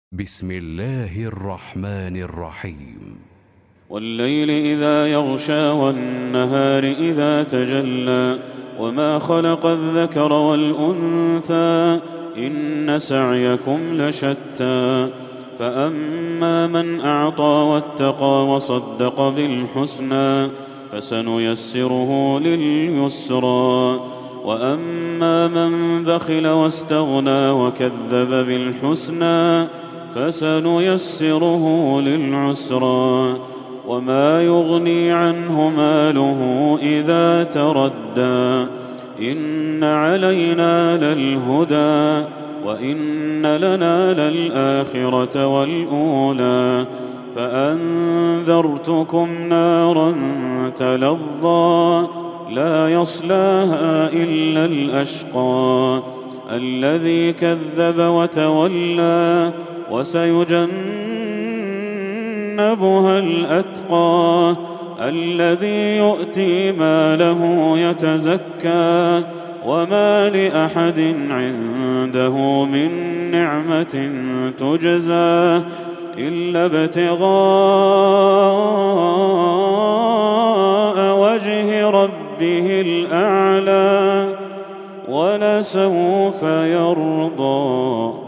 بسم الله الرحمن الرحيم. والليل إذا يغشى والنهار إذا تجلى وما خلق الذكر والأنثى إن سعيكم لشتى فأما من أعطى واتقى وصدق بالحسنى فسنيسره لليسرى وأما من بخل واستغنى وكذب بالحسنى فسنيسره للعسرى وما يغني عنه ماله إذا تردى إن علينا للهدى وإن لنا للآخرة والأولى فأنذرتكم نارا تلظى لا يصلاها إلا الأشقى الذي كذب وتولى وسيجنبها الأتقى الذي يؤتي ماله يتزكى وما لأحد عنده من نعمة تجزى إلا ابتغاء وجه ربه الأعلى ولسوف يرضى.